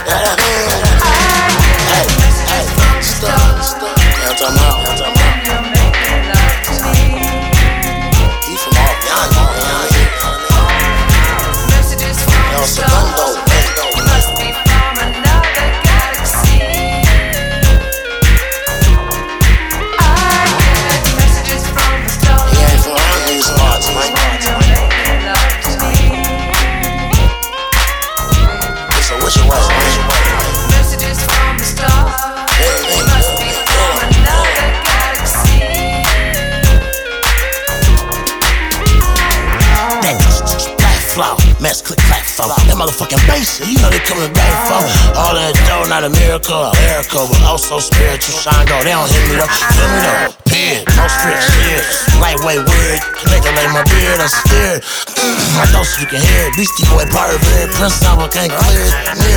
Mess, click, clack, fall. That motherfucking bass, you know they coming back for. All that dough, not a miracle, a miracle, but also spiritual. Shine though, they don't hit me though. Feel me though, pig, no spirits, yeah. Lightweight word, nigga like my beard, I'm scared. My thoughts you can hear it. Beastie Boy, pervert, Prince Albert can't clear it.